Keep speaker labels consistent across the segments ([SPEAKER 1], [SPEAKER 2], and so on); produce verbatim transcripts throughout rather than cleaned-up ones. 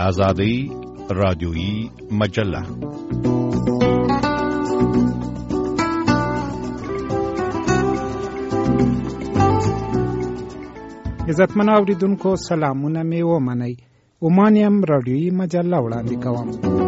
[SPEAKER 1] آزادی رادیویی مجله.
[SPEAKER 2] عزتمن اوریدونکو سلامونه می ومنئ. اومانیم رادیویی مجله وړاندې کوم.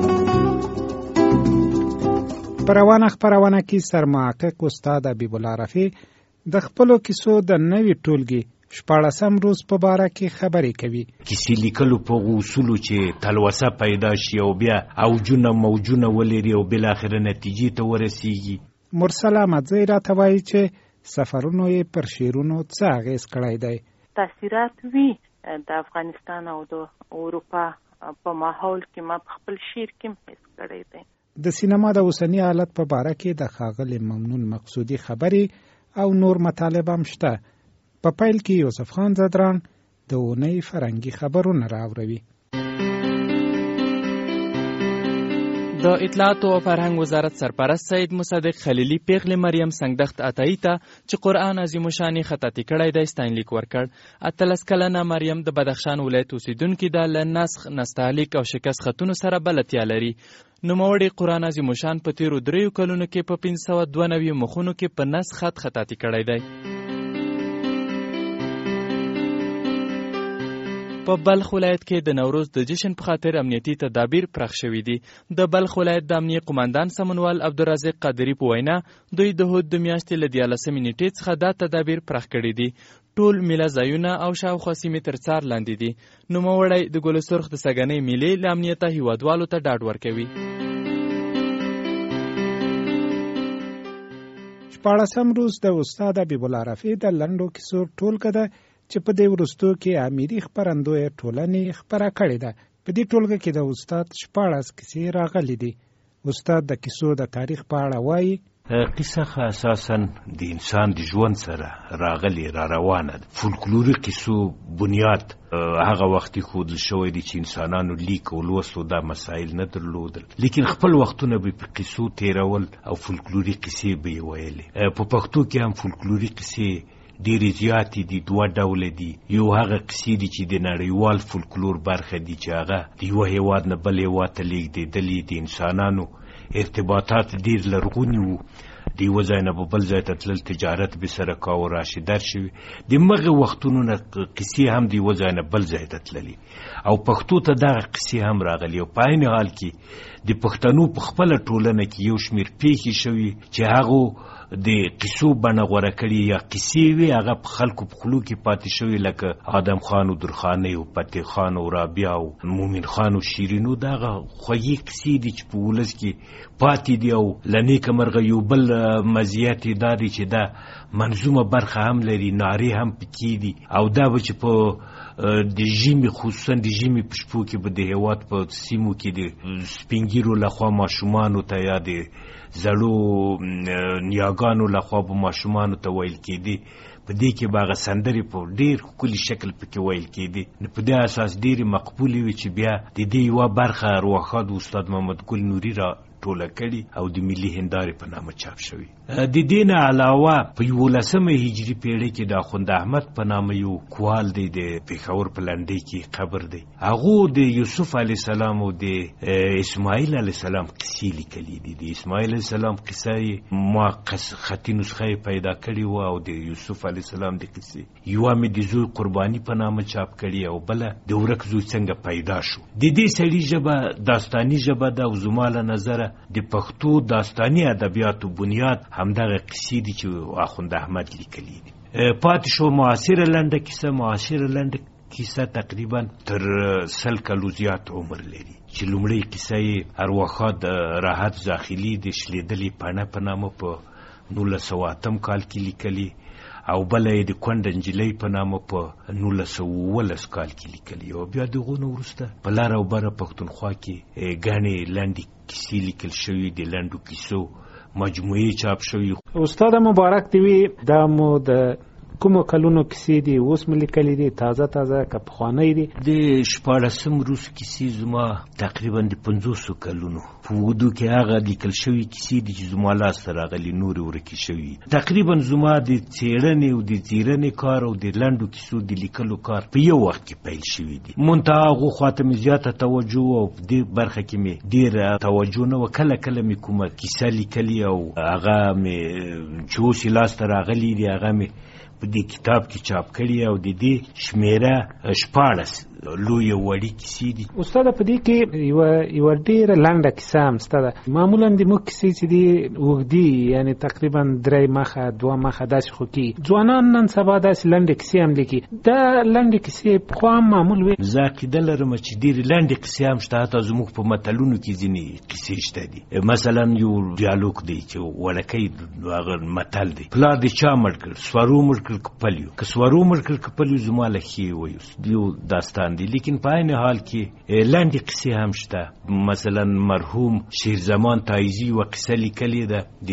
[SPEAKER 2] په روانه خپرونه کې سرمحقق استاد حبیب الله رفیع د خپلو کیسو د نوي ټولګي شپاړسم روز په باره کې خبرې کوي.
[SPEAKER 3] کیسې لیکلو په اصولو چې تلوسه پیدا شي او بیا اوجونه موجونه ولري او بالاخره نتیجې ته ورسیږي.
[SPEAKER 2] مرسل احمدزی راته وایي چې سفرونو یې پر شعرونو څه اغېز کړی دی.
[SPEAKER 4] تاثیرات وی د افغانستان او د اروپا په ماحول کې ما خپل شعر کې حس کړی دی.
[SPEAKER 2] د سینما د اوسنی حالت په باره کې د ښاغلي ممنون مقصودي خبرې او نور مطالب هم شته. په پیل کې یوسف خان زدران د اونۍ فرهنګي خبرونه راوړي.
[SPEAKER 5] د اطلاعات او فرهنګ وزارت سرپرست سید مصدق خلیلی پیغلې مریم سنگدخت عطایی ته چې قرآن عظیم الشان خطاطي کړی دی ستاینلیک ورکړ. اتلس کلنه مریم د بدخشان ولایت اوسیدونکې ده. له نسخ، نستعلیق او شکست خطونو سره بلدتیا لري. نوموړي قرآن عظیم الشان په تیرو دریو کلونو کې په پنځه سوه دوه نوي مخونو کې په نسخ خط خطاطي کړی دی. په بلخ ولایت کې د نوروز د جشن په خاطر امنیتي تدابیر پراخ شوي دي. د بلخ ولایت د امنیه قماندان سمونوال عبدالرزاق قادری په وینا دوی د هود د میاشتې له دیارلسمې نیټې څخه دا تدابیر پراخ کړي دي. ټول میله ځایونه او شاوخوا سیمې تر څار لاندې دي. نوموړی د ګل سرخ د سږنۍ میلې له امنیته هیوادوالو ته ډاډ ورکوي.
[SPEAKER 2] شپاړسم روز د استاد حبیب الله رفیع د لنډو کیسو ټولګه ده چې په دې وروستو کې امیري خپرندویه ټولنې خپره کړې ده. په دې ټولګه کې د استاد شپاړس کیسې راغلي دي. استاد د کیسو د تاریخ په اړه وایي.
[SPEAKER 3] قصه اساساً د انسان د ژوند سره راغلي را روانه ده. فولکلوري کیسو بنیاد هغه وختي ښودل شوی دی چې انسانانو لیک او لوستو دا مسایل نه درلودل، لیکن خپل وختونه به په کیسو تیرول او فولکلوري کیسې به یې ویلې. په پښتو کې هم فولکلوري کیسې ډېرې زیاتې دي. دوه ډوله دي. یو هغه کیسې دي چې د نړیوال فولکلور برخه دي چې هغه د یوه هېواد نه بل هېواد ته لیږدېدلي. د انسانانو ارتباطات ډېر لرغوني وو. د یوه ځای نه به بل ځای ته تلل، تجارت به سره کاوه، راشي درشوي. د مغې وختونو نه کیسې هم د یوه ځای نه بل ځای ته تللي او پښتو ته دغه کیسې هم راغلي. او په عین حال کې د پښتنو په خپله ټولنه کې یو شمېر پیښې شوي چې هغو د قصو بڼه غوره کړي یا قصې وي هغه په خلکو په خولو کې پاتې شوي، لکه آدم خان او درخانۍ او فتح خان او رابعه او مومن خان او شیرینو. دغه خوږې قصې دي چې په ولس کې پاتې دي. او له نیکه مرغه یو بل مزیت یې دا دی چې دا منظومه برخه هم لري، نارې هم پکې دي. او دا به چې په د ژمي، خصوصا د ژمي په شپو کې به د هېواد په سیمو کې د سپینګیرو لخوا ماشومانو ته یا د زړو نیاګانو لخوا به ماشومانو ته ویل کېدي. په دې کې به هغه سندرې په ډېر ښکلي شکل پکې ویل کېدي. نو په دې اساس ډېرې مقبولې وي چې بیا د دې یوه برخه ارواښاد استاد محمد ګل نوري را ټوله کړي او د ملي هندارې په نامه چاپ شوي. د دې نه علاوه په یولسمه هجري پیړۍ کې د اخوند احمد په نامه یو کوال دی، د پېښور په لنډۍ کې قبر دی. هغو د یوسف علیه السلام او د اسماعیل علیه السلام قصې لیکلي دي. د اسماعیل علیه السلام قصه یې ما خطي نسخه یې پیدا کړې وه او د یوسف علیه السلام د قصې یوه مې د زوی قرباني په نامه چاپ کړي او بله د ورک زوی څنګه پیدا شو. د دې سړي ژبه داستاني ژبه ده او زما له نظره د پښتو داستاني ادبیاتو بنیاد همدغه قصې دي چې اخوند احمد لیکلي دي. پاتې شو معاصره لنډه کیسه. معاصره لنډه کیسه تقریبا تر سل کلو زیات عمر لري چې لومړی کیسه یې ارواښاد راحت زاخیلي د شلېدلې پاڼه په نامه په نولس سوه اتم کال کې لیکلي او بله یې د کونډه نجلۍ په نامه په نولس سوه اوولس کال کې لیکلي. او بیا د هغو نه وروسته په لر او بره پښتونخوا کې ګڼې لنډې کیسې لیکل شوي. د لنډو کیسو مجموعې چاپ شوي.
[SPEAKER 2] استاد مبارک دی وی دا مو د کومو کلونو کیسې دي اوس مې لیکلې دي تازه تازه که پخوانۍ دي؟
[SPEAKER 3] د شپاړسم روس کیسې زما تقریبا د پنځوسو کلونو په اوږدو کې هغه لیکل شوي کیسې دي چې زما لاسته راغلي نورې ورکې شوي. تقریبا زما د څېړنې او د څېړنې کار او د لنډو کیسو د لیکلو کار په یو وخت کې پیل شوي دي. منتها هغو خواته مې زیاته توجه او په دې برخه کې مې ډېره توجه نه وه. کله کله مې کومه کیسه لیکلي او هغه مې چې اوس یې لاسته راغلي دي هغه مې په دې کتاب کې چاپ کړي او د دې شمېره شپاړس لوی وړي کیسې دي.
[SPEAKER 2] استاده په دې کې یوه یوه ډېره لنډه کیسه هم شته ده. معمولا د موږ کیسې چې دي اوږدي یعنې تقریبا درې مخه دوه مخه داسې خو کېږي. ځوانان نن سبا داسې لنډې کیسې هم لیکي. دا لنډې کیسې پخوا هم معمول وې.
[SPEAKER 3] زه عقیده لرم چې ډېرې لنډې کیسې هم شته. حتی زموږ په متلونو کې ځینې کیسې شته دي. مثلا یو ډیالوګ دی چې وړکی هغه متل دی: پلار دې چا مړ کړ؟ سوارو مړ کړ که پلیو؟ که سوارو مړ کړ که پلیو زما له ښې ویوس. یو داستان دی. لیکن په عین حال کې لنډې کیسې هم شته. مثلا مرحوم شیرزمان تایزي یوه کیسه لیکلې ده د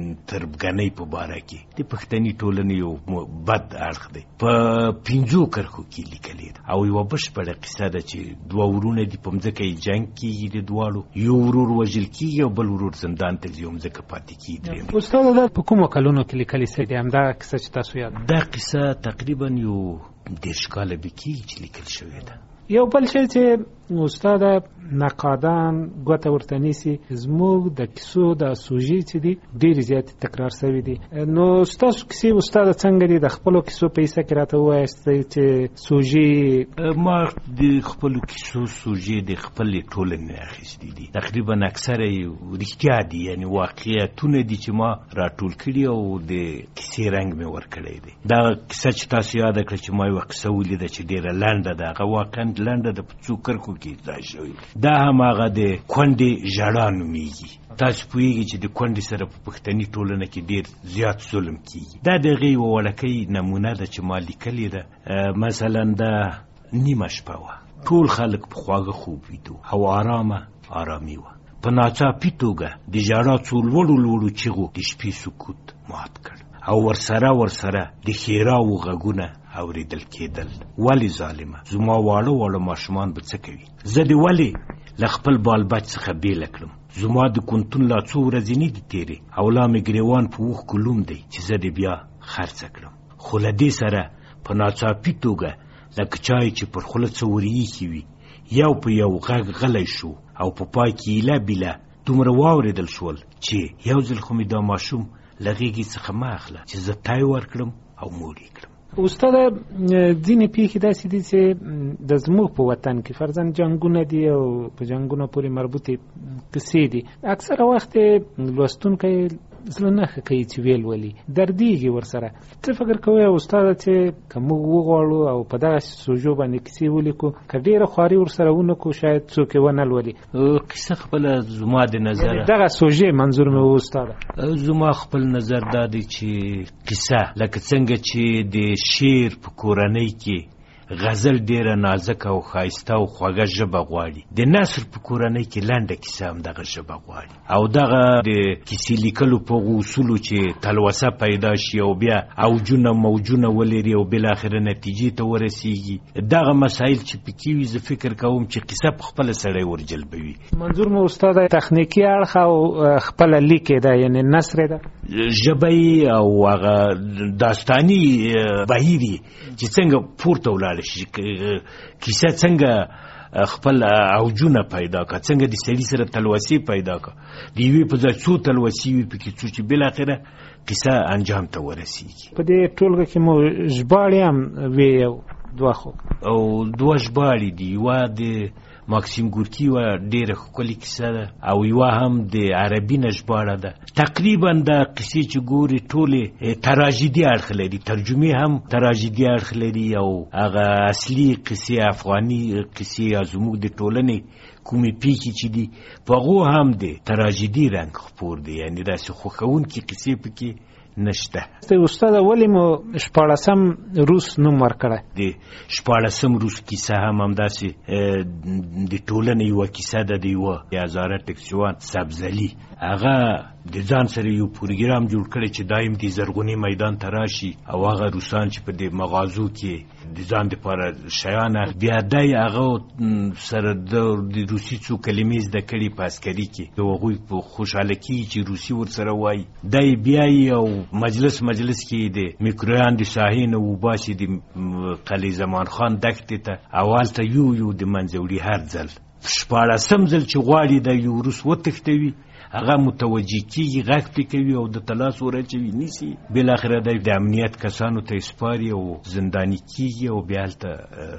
[SPEAKER 3] تربګنۍ په باره کې. د پښتني ټولنې یو بد اړخ دی. په پنځو کرښو کې لیکلې ده او یوه بشپړه کیسه ده چې دوه ورونه دي، په مځکه یې جنګ کېږي د دواړو. یو ورور وژل کېږي او بل ورور زندان ته ځي او مځکه پاتې کېږي.
[SPEAKER 2] استاده دا په کومو کلونو کې لیکلې سوې دي همدغه کیسه چې تاسو یاد؟
[SPEAKER 3] دا کیسه تقریبا یو دېرش کاله به کېږي چې لیکل شوې ده.
[SPEAKER 2] یو بل شی چې استاده نقادان ګوته ورته نیسي، زموږ د کیسو د سوژې چې دي ډېرې زیاتې تکرار شوي دي. نو ستاسو کیسې استاده څنګه دي؟ د خپلو کیسو په حصه کې راته ووایاستئ چې سوژې.
[SPEAKER 3] ما د خپلو کیسو سوژې د خپلې ټولنې اخیستې دي. تقریبا اکثره یې رښتیا دي، یعنې واقعیتونه دي چې ما راټول کړي او د کیسې رنګ مې ورکړی دی. دا کیسه چې تاسو یاده کړه چې ما یوه کیسه ولیده چې ډېره لنډه ده، هغه واقعا لنډه ده، په څو کرښو کې ځای شوی. دا هم هغه د کونډې ژړا نومیږي. تاسو پوهیږئ چې د کونډې سره په پښتني ټولنه کې ډېر زیات ظلم کېږي. دا د هغې یوه وړکۍ نمونه ده چې ما لیکلې ده. مثلا دا نیمه شپه وه، ټول خلک په خواږه خوب ویده او آرامه آرامي وه. په ناڅاپي توګه د ژړا څو لوړو لوړو چیغو د شپې سکوت مات کړ او ورسره ورسره د ښېراوو غږونه اورېدل کېدل. ولې ظالمه، زما واړه واړه ماشومان به څه کوي؟ زه دې ولې له خپل بال بچ څخه بېله کړم؟ زما د کونتون لا څو ورځې نه دي تېرې او لا مې ګرېوان په اوښکو لوم دی چې زه دې بیا خرڅه کړم. خو له دې سره په ناڅاپي توګه لکه چای چې پر خوله څه ور ایښي وي یو په یو غږ غلی شو او په پای کې ایله بیله دومره واورېدل شول چې یو ځل خو مې دا ماشوم له غېږې څخه مه اخله چې زه تای ورکړم او موړ یې کړم.
[SPEAKER 2] استاده ځینې پیښې داسې دي چې د زموږ په وطن کې فرضاً جنګونه دي او په جنګونو پورې مربوطې کیسې دي. اکثره وخت لوستونکی زړه نه ښه کوي چې ویل ولي، دردېږي ورسره. څه فکر کوئ استاده چې که موږ وغواړو او په دغسې سوژو باندې کیسې ولیکو، که ډېره خواري ورسره ونکړو شاید څوک یې ونه لولي؟
[SPEAKER 3] کیسه خپله زما د نظره
[SPEAKER 2] دغه سوژې منظور مې و استاده.
[SPEAKER 3] زما خپل نظر دا دی چې کیسه لکه څنګه چې د شعر په کورنۍ کې غزل ډیره نازک او ښایسته او خوږه ژبه غواړي، د نثر په کورنۍ کې لنډه کیسه هم دغه ژبه غواړي. او دغه د کیسې لیکلو په اصولو چې تلوسه پیدا شي او بیا اوجونه موجونه ولري او بالاخره نتیجې ته ورسیږي، دغه مسایل چې پکې وي زه فکر کوم چې کیسه په خپله سړی ورجلبوي.
[SPEAKER 2] منظور مو استاده تخنیکي اړخ او خپله لیکې ده، یعنې نثر ده،
[SPEAKER 3] ژبه او هغه داستاني بهیر چې څنګه پورته ولاړ شي، کیسه څنګه خپل اوجونه پیدا کا، څنګه د سړي سره تلوسې پیدا کا، د یوې په ځای څو تلوسې وي پکې څو چې بالاخره کیسه انجام ته ورسیږي.
[SPEAKER 2] په دې ټولګه کې مو ژباړې هم وې یو دوه خو
[SPEAKER 3] او دوه ژباړې دي، یوه د ماکسیم ګورکي یوه ډېره ښکلې کیسه ده او یوه هم د عربي نه ژباړه ده. تقریبا دا کیسې چې ګوري ټولې تراژیدي اړخ لري، ترجمې هم تراژیدي اړخ لري او هغه اصلي کیسې افغاني کیسې یا زموږ د ټولنې کومې پیښې چې دي په هغو هم د تراژیدي رنګ خپور دی، یعنې داسې خوښونکې کیسې پکې نشته.
[SPEAKER 2] استاد ولې مو شپاړسم روس نوم ورکړی؟
[SPEAKER 3] د شپاړسم روس کیسه هم همداسې د ټولنې یوه کیسه ده د یوه هزاره ټکسیوان سبزلي. هغه د ځان سره یو پروګرام جوړ کړی چې دایم د زرغونې میدان ته راشي او هغه روسان چې په د مغازو کې د ځان دپاره شیان بیا دی هغه سره د روسي څو کلمې زده کړي په عسکري کې د هغوی په خوشحاله کېږي چې روسي ورسره وایي. دی بیا یې او مجلس مجلس کې د میکرویان د ساحې نه وباسي د قلعه زمان خان دښتې ته او هلته یو یو د منځه وړي. هر ځل شپاړسم ځل چې غواړي د یو روس وتښتوي هغه متوجه کېږي، غږ پرې کوي او د تلاس ورچوي، نیسي، بالاخره دی د امنیت کسانو ته سپاري او زنداني کېږي او بیا هلته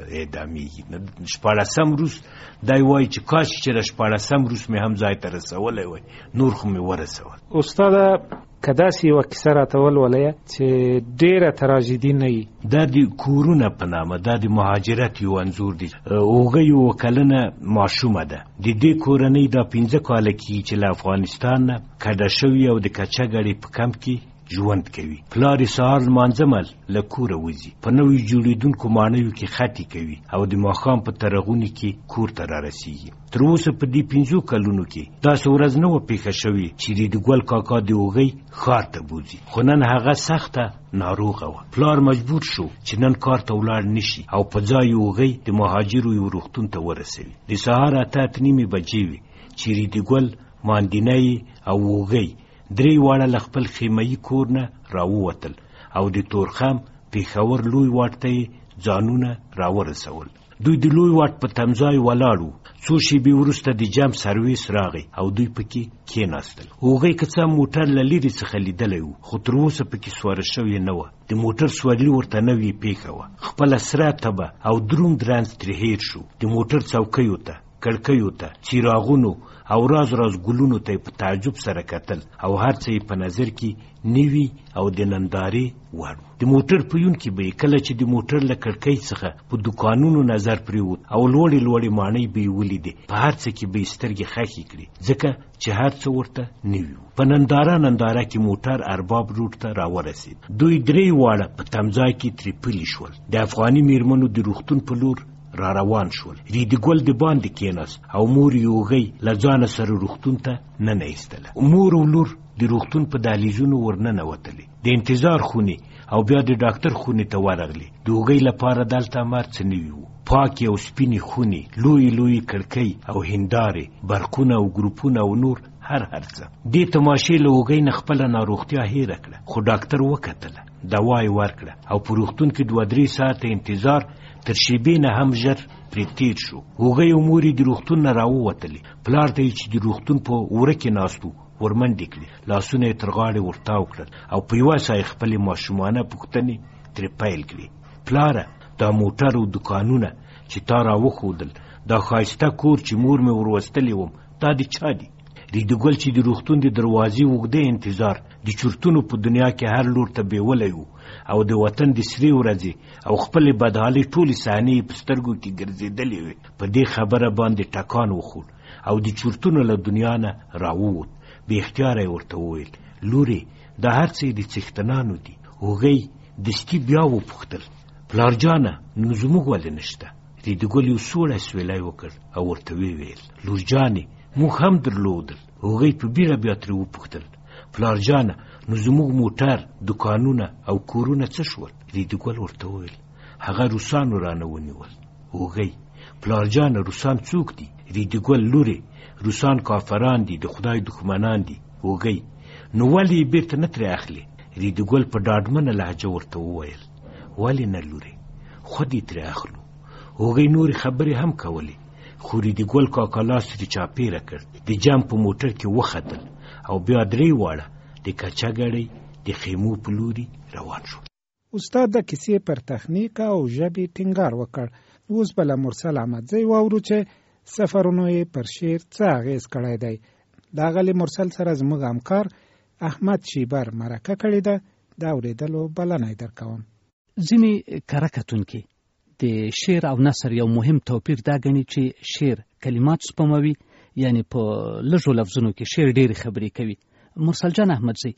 [SPEAKER 3] اعدامېږي. شپاړسم روس دی وایي چې کاش چې د شپاړسم روس مې هم ځای ته رسولی وای، نور خو مې ورسول.
[SPEAKER 2] استاده که داسې یوه کیسه راته ولولئ چې ډېره تراژیدي نه وي.
[SPEAKER 3] دا د کورونه په نامه، دا د مهاجرت یو انځور دی. هغه یوه کلنه ماشومه ده. د دې کورنۍ دا پنځه کاله کېږي چې له افغانستان نه کډه شوي او د کچهګړې په کمپ کې ژوند کوي. پلار یې سهار لمانځه مل له کوره وځي، په نوي جوړېدونکو ماڼیو کې خطي کوي او د ماښام په ترغونې کې کور ته رارسېږي. تر اوسه په دې پنځو کلونو کې داسې ورځ نه وه پېښه شوې چې د ګل کاکا د هغوی ښار ته بوځي. خو نن هغه سخته ناروغه وه. پلار مجبور شو چې نن کار ته ولاړ نشي او په ځای هغوی د مهاجرو یو روغتون ته ورسوي. د سهار اته اتې نیمې بجې وې چې ریډګل، ماندینی او هغوی درې واړه له خپل خیمهیي کور نه راووتل او د تورخم پېښور لوی واټ ته یې ځانونه راورسول. دوی د لوی واټ په تمځای ولاړ وو. څو شېبې وروسته د جم سرویس راغی او دوی پکې کېناستل. هغوی که څه موټر له لرې څخه لیدلی وو خو تر اوسه پکې سواره شوې نه وه. د موټر سوارلي ورته نوې پېښه وه. خپله سره تبه او دروند درنځ ترې هېر شو. د موټر څوکیو ته، کړکیو ته، څراغونو او راز راز ګلونو ته په تعجب سره کتل او هر څه یې په نظر کې نوي او د نندارې وړ. د موټر پویونکي به یې کله چې د موټر له کړکۍ څخه په دوکانونو نظر پرېوت او لوړې لوړې ماڼۍ به یې ولیدې، په هر څه کې به یې سترګې خښې کړې ځکه چې هر څه ورته نوي وو. په ننداره ننداره کې موټر ارباب روډ ته راورسېد. دوی درې واړه په تمځای کې ترې پلي شول. د افغاني میرمنو د روغتون په لور را روان شول. ریډګل د باندې کېناست او مور یې هغوی له ځانه سره روغتون ته ننه ایستله. مور او لور د روغتون په دهلیزونو ورننوتلې. د انتظار خونې او بیا د ډاکټر خونې ته ورغلې. د هغوی لپاره دلته امر څه نوي وو. پاکې او سپینې خونې، لویې لویې کړکۍ او هندارې، برقونه او ګروپونه او نور هر هر څه. دې تماشې له هغوی نه خپله ناروغتیا هېره کړه. خو ډاکټر وکتله، دوا یې ورکړه او په روغتون کې دوه درې ساعته انتظار تر شیبې نه هم ژر پرې تېر شو. هغوی او مور یې د روغتون نه راووتلې. پلار ته یې چې د روغتون په وره کې ناست و ورمنډې کړې، لاسونه یې تر غاړې ورتاو کړل او په یوه ساه یې خپلې ماشومانه پوښتنې ترې پیل کړې. پلاره، دا موټر او دوکانونه چې تا راوښودل، دا ښایسته کور چې مور مې وروستلی وم، دا د چا دي؟ ریډګل چې د روغتون د دروازې اوږده انتظار د چورتونو په دنیا کې هر لور ته بیولی و او د وطن د سرې ورځې او خپلې بدحالۍ ټولې صحنې یې په سترګو کې ګرځېدلې وې. په دې خبره باندې ټکان وخوړ او د چورتونو له دنیا نه راووت. بې اختیاره یې ورته وویل: لورې، دا هر څه د څښتنانو دي. هغوی دستي بیا وپوښتل: پلارجانه، نو زموږ ولې نشته؟ ریډګل یو سوړی سویلی وکړ او ورته ویې ویل: لورجانې، موږ هم درلودل. هغوی په بیړه بیا ترې وپوښتل: پلارجانه، نو زموږ موټر، دوکانونه او کورونه څه شول؟ ریډګل ورته وویل: هغه روسانو رانه ونیول. هغوی: پلارجانه، روسان څوک دي؟ ریډګل: لورې، روسان کافران دي، د خدای دښمنان دي. هغوی: نو ولې یې بیرته نه ترې اخلې؟ ریډګل په ډاډمنه لهجه ورته وویل: ولې نه لورې، خود یې ترې اخلو. هغوی نورې خبرې هم کولې خو ریډګل کاکا لاس ترې چاپېره کړ، د جم په موټر کې وختل او بیا درې واړه د کچهګړۍ د خیمو په لوري روان شول.
[SPEAKER 2] استاد د کیسې پر تخنیک او ژبې ټینګار وکړ. اوس به له مرسل احمدزی واورو چې سفرونو یې پر شعر څه اغېز کړی دی. د اغلې مرسل سره زموږ همکار احمد شیبر مرکه کړې ده. د اورېدلو بلنه یې درکوم.
[SPEAKER 6] ځینې کره کتونکي د شعر او نثر یو مهم توپیر دا ګڼي چې شعر کلمات سپموي، یعنی په لږو لفظونو کې شعر ډېرې خبرې کوي. مرسل جان احمدزی،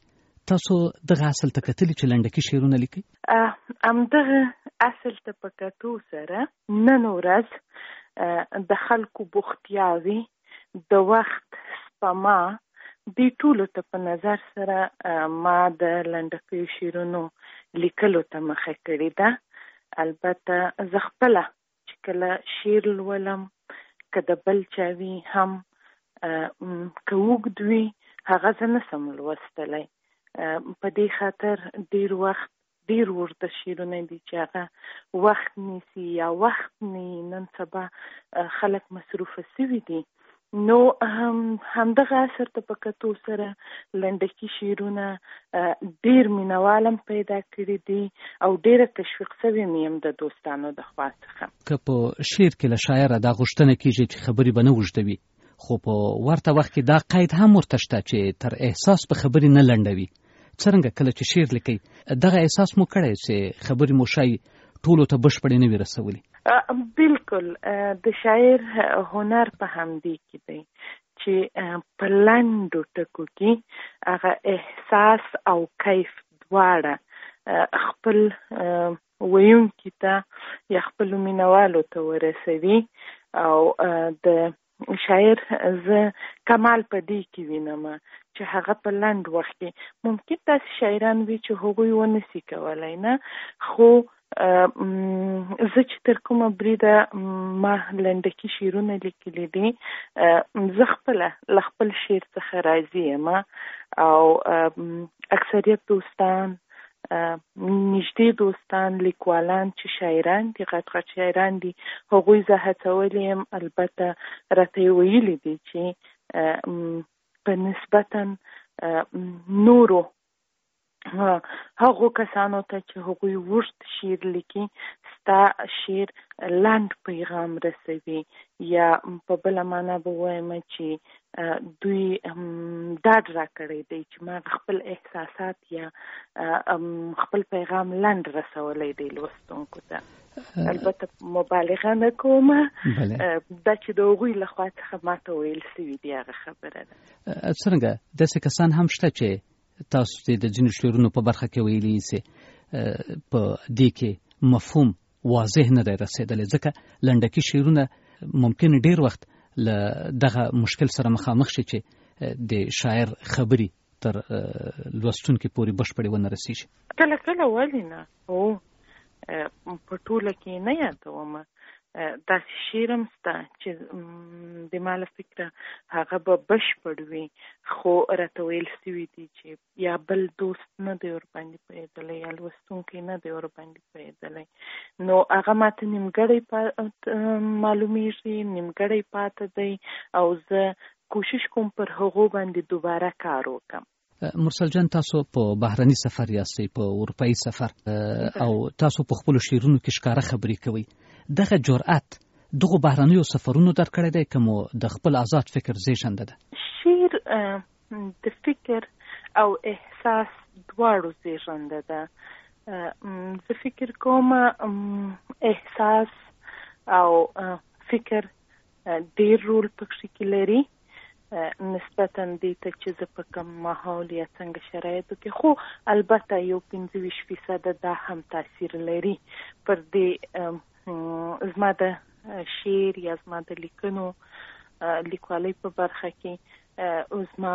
[SPEAKER 6] تاسو دغه اصل ته کتلي چې لنډکي شعرونه لیکي؟
[SPEAKER 4] همدغه اصل ته په کتو سره نن ورځ د خلکو بوختیاوي د وخت سپما دې ټولو ته په نظر سره ما د لنډکیو شعرونو لیکلو ته مخه کړې ده. البته زه خپله چې کله شعر لولم که د بل چا وي هم که اوږد وي هغه زه نسم لوستلی. په دې خاطر ډېر وخت ډېر ورته شعرونه دي چې هغه وخت نیسي یا وخت نه نن سبا خلک مصروفه سوي دي. نو همدغه اثر ته په کتو سره لنډکي شعرونه ډېر مینوالم پیدا کړي دي او ډېره تشویق سوې مې یم د دوستانو د خوا څخه.
[SPEAKER 6] که په شعر کې له شاعره دا غوښتنه کېږي چې خبرې به نه اوږدوي، خو په ورته وخت کې دا قید هم ورته شته چې تر احساس په خبرې نه لنډوي. څرنګه کله چې شعر لیکي دغه احساس مو کړی چې خبرې مو شاید ټولو ته بشپړې نه وي رسولي؟
[SPEAKER 4] بالکل د شاعر هنر په همدې کې دی چې په لنډو ټکو کې هغه احساس او کیف دواړه خپل ویونکي ته یا خپلو مینوالو ته ورسوي. او د شاعر زه کمال په دې کې وینم چې هغه په لنډ وخت کې ممکن داسې شاعران وي چې هغوی ونسي کولی نه، خو زه چې تر کومه بریده ما لنډکي شعرونه لیکلي دي زه خپله له خپل شعر څخه راضي یم. او اکثریت دوستان نږدې دوستان لیکوالان چې شاعران دي غټ غټ شاعران دي هغوی زه هڅولی یم البته راته یې ویلي دي چې په نسبتا نورو هغو کسانو ته چې هغوی اوږد شعر لیکي ستا شعر لنډ پیغام رسوي، یا په بله معنا به وایم چې دوی ډاډ راکړی دی چې ما خپل احساسات یا خپل پیغام لنډ رسولی دی لوستونکو ته. البته مبالغه نه کومه، دا چې د هغوی له خوا څخه ماته ویل سوي دي هغه خبره ده.
[SPEAKER 6] څرنګه داسې کسان هم شته چې تاسو د ځینو شعرونو په برخه کې ویلي چې په دې کې مفهوم واضح نه دی رسېدلی، ځکه لنډکي شعرونه ممکن ډېر وخت له دغه مشکل سره مخامخ شي چې د شاعر خبرې تر لوستونکي پورې بشپړې ونه رسېږي.
[SPEAKER 4] کله کله ولې نه، هو په ټوله کې نه یادومه داسې شعر هم شته چې د ما له فکره هغه به بشپړ وي، خو راته ویل سوي دي چې یا بل دوست نه دی ورباندې پوهېدلی یا لوستونکی نه دی ورباندې پوهېدلی، نو هغه ماته نیمګړی معلومیږي، نیمګړی پاته دی او زه کوشش کوم پر هغو باندې دوباره کار وکړم.
[SPEAKER 6] مرسل جان، تاسو په بهرني سفر یاستئ، په اروپایي سفر، او تاسو په خپلو شعرونو کې ښکاره خبرې کوئ. دغه جرأت دغو بهرنیو سفرونو درکړی دی که مو د خپل آزاد فکر زیږنده ده؟
[SPEAKER 4] شعر د فکر او احساس دواړو زیږنده ده. زه فکر کوم احساس او فکر ډېر رول پکښې کې لري نسبتا دې ته چې زه په کوم ماحول یا څنګه شرایطو کې، خو البته یو پنځه ویشت فیصده دا هم تاثیر لري پر دې زما د شعر یا زما د لیکنو لیکوالۍ په برخه کې زما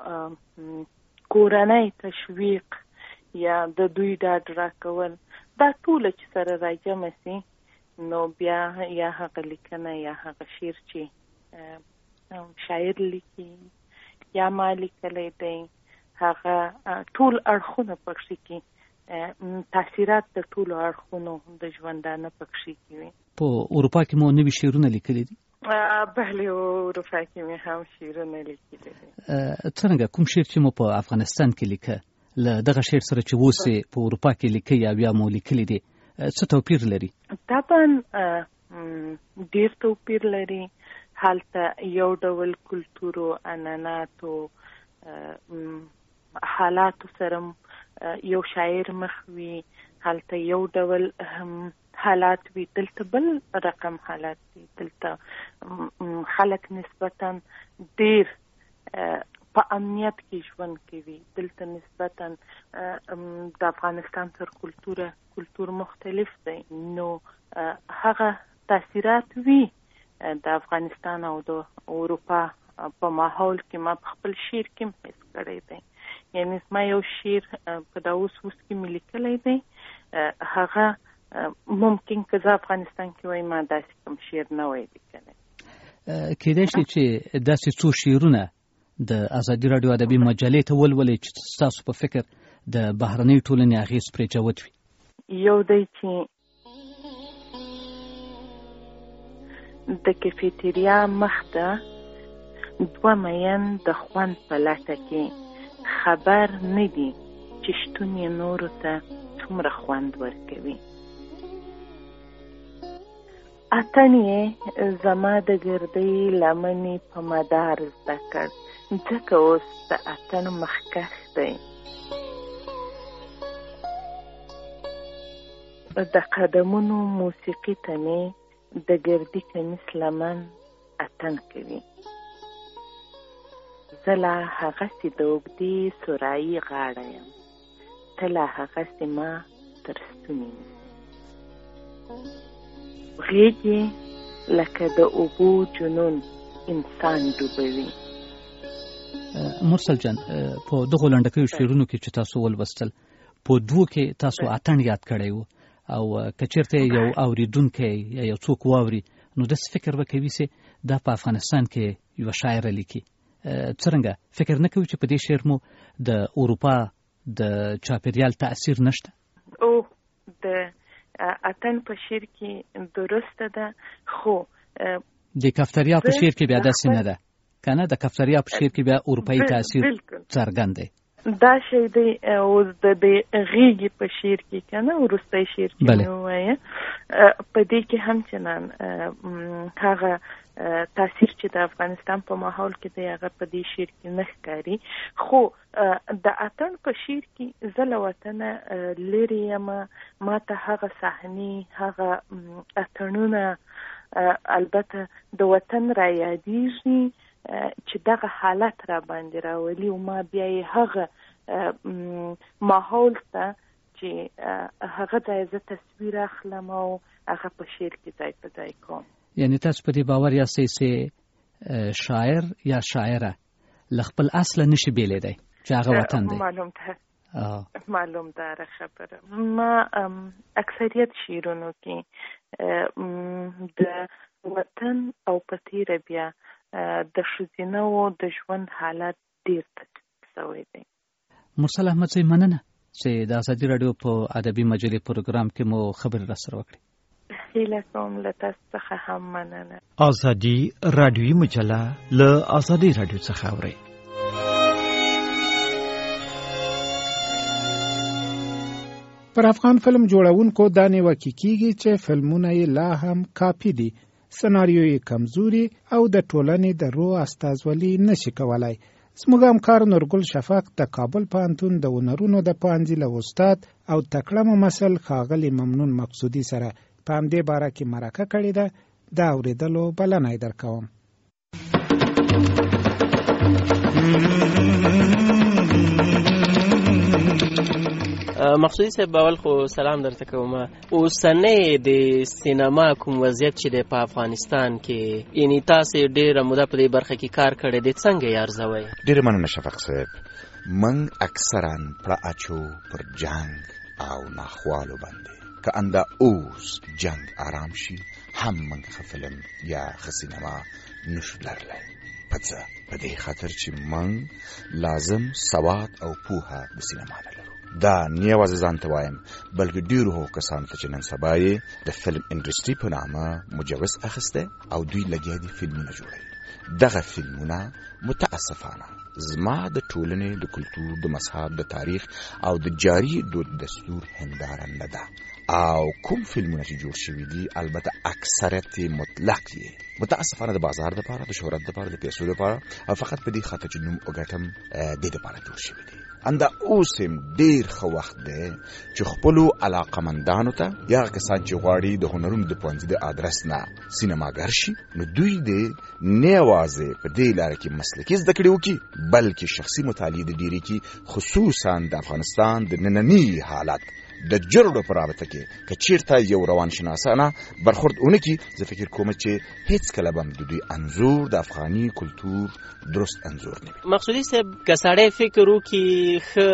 [SPEAKER 4] کورنۍ تشویق یا د دوی ډاډ راکول، دا ټوله چې سره راجمع سي نو بیا یا هغه لیکنه یا هغه شعر چې شاعر لیکي یا ما لیکلی دی هغه ټول اړخونه پکښې کې تاثیرات د ټولو اړخونو د ژوندانه پکښې کې وي.
[SPEAKER 6] په اروپا کې مو نوي شعرونه لیکلي دي؟
[SPEAKER 4] بله، اروپا کې مې هم شعرونه لیکلي دي.
[SPEAKER 6] څرنګه کوم شعر چې مو په افغانستان کې لیکه له دغه شعر سره چې اوس په اروپا کې لیکي یا بیا مو لیکلي دي څه توپیر لري؟
[SPEAKER 4] طبعا ډېر توپیر لري. هلته یو ډول کلتورو عنعناتو حالاتو سره یو شاعر مخ وي، هلته یو ډول حالات وي، دلته بل رقم حالات وي. دلته خلک نسبتا ډېر په امنیت کې ژوند کوي. دلته نسبتا د افغانستان تر کلتور کلتور مختلف دی، نو هغه تاثیرات وی د افغانستان او د اروپا په ماحول کې. ما په خپل شعر کې حس کړی دی، یعنی ما یو شعر په دا اوس اوس کې مې لیکلی دی، هغه ممکن که زه افغانستان کې وای ما داسې کوم شعر نه وای لیکلی.
[SPEAKER 6] کېدای شي چې داسې څو شعرونه د ازادي راډیو ادبي مجلې ته ولولئ چې ستاسو په فکر د بهرنۍ ټولنې اغېز پرې جوت وي.
[SPEAKER 4] یو دی چې د کیفیټریا مخ ته دوه مین د خوند په لټه کې خبر نه دي چې شتون یې نورو ته څومره خوند ورکوي. اتن یې زما د ګردۍ لمنې په مدار زده کړ، ځکه اوس د اتن مخکښ دی. د قدمونو موسیقي ته مې د ګردي کمیس لمن اتن کوي. زه لا هغسې د اوږدې سورایي غاړه یم، ته لا هغسې ما تر ستوني نیسې. غېږ لکه د اوبو جنون انسان ډوبوي.
[SPEAKER 6] مرسل جان، په دغو لنډکیو شعرونو کې چې تاسو ولوستل، په دوو کې تاسو اتڼ یاد کړی و، او که چېرته یو اورېدونکی یا یو څوک واوري نو داسې فکر به کوي چې دا په افغانستان کې یوه شاعره لیکي. څرنګه فکر نه کوي چې په دې شعر مو د اروپا د چاپېریال تاثیر نشته؟
[SPEAKER 4] او د اتن په شعر کې درسته ده، خو
[SPEAKER 6] د کفتریا په شعر کې بیا داسې نه ده کنه؟ د کفتریا په شعر کې بیا اروپایي تاثیر څرګند دی.
[SPEAKER 4] دا شی دی اوس د غېږې په شعر کې کنه، وروستی شعر کې مې ووایه، په دې کې هم چنان هغه تاثیر چې د افغانستان په ماحول کې دی هغه په دې شعر کې نه ښکاري. خو د اتن په شعر کې زه له وطنه لرې یم، ما ته هغه صحنې هغه اتڼونه البته د وطن را یادېږي چې دغه حالت را باندې راولي، او ما بیا یې هغه ماحول ته چې هغه ځای زه تصویر اخلم او هغه په شعر کې ځای په ځای کوم.
[SPEAKER 6] یعنی تاسو په دې باور یاستئ چې شاعر یا شاعره له خپل اصله نشي بیلیدی چې هغه وطن دی؟
[SPEAKER 4] معلوم ده معلوم داره خبره. ما اکثریت شعرونو کې د وطن او په تیره بیا د ښځینه و د ژوند حالت ډیر تکلیف شوی دی.
[SPEAKER 6] مرسل احمدزی، مننه چې د ازادي راډیو په ادبي مجلې پروګرام کې مو خبرې راسره وکړې.
[SPEAKER 4] هیله کوم له تاسو څخه هم مننه.
[SPEAKER 1] ازادي راډیوي مجله له ازادي راډیو څخه اورئ.
[SPEAKER 2] پر افغان فلم جوړونکو دا نیوکه کیږي چې فلمونه یې لا هم کاپي دي، سناریوی کمزوري او د ټولنې د روح استازولي نشي کولای. زموږ همکار نورګل شفاق د کابل پوهنتون د هنرونو د پوهنځي له استاد او تکړه ممثل ښاغلي ممنون مقصودي سره په همدې باره کې مرکه کړې ده. د اورېدلو بلنه یې درکوم.
[SPEAKER 7] مقصودي صاحب، اول خو سلام درته کوم. اوسنۍ د سینما کوم وضعیت چې دی په افغانستان کې، یعنی تاسو ډېره موده په دې برخه کې کار کړی دی، څنګه یې ارزوئ؟
[SPEAKER 8] ډېره مننه شفق صاحب. موږ اکثرا پړه اچو پر جنگ او ناخوالو باندې، که انده اوس جنگ آرام شي هم موږ ښه فلم یا ښه سینما نشو لرلی. په څه؟ په دې خاطر چې موږ لازم سواد او پوهه د سینما نه لرو. دا نه یوازې ځان ته وایم، بلکې ډېرو هغو کسانو ته چې نن سبا یې د فلم انډسټري په نامه مجوز اخیستی او دوی لګیا دي فلمونه جوړوي. دغه فلمونه متاسفانه زما د ټولنې د کلتور، د مذهب، د تاریخ او د جاري دود دستور هنداره نه ده. او کوم فلمونه چې جوړ شوي دي البته اکثریت مطلق یې متاسفانه د بازار دپاره، د شهرت دپاره، د پیسو دپاره او فقط په دې خاطر چې نوم وګټم دې دپاره جوړ شوي دي. اندا اوس هم ډیر ښه وخت دی چې خپلو علاقمندانو ته یا کسان چې غواړي د هنرونو د پوهنځي د ادرس نه سینماګر شي نو دوی دې نه یوازې په دې لاره کې مسلکي زده کړې وکړي بلکې شخصي مطالعې د ډیرې کې خصوصا د افغانستان د ننني حالت د جرړو په رابطه کې که چیرته یو روان شناسانه برخورد اونکي زه فکر کوم چې هیڅ کله به د دوی انځور د افغاني کلتور درست انځور نه وي.
[SPEAKER 7] مقصودي صاحب که سړی فکر وکړي ښه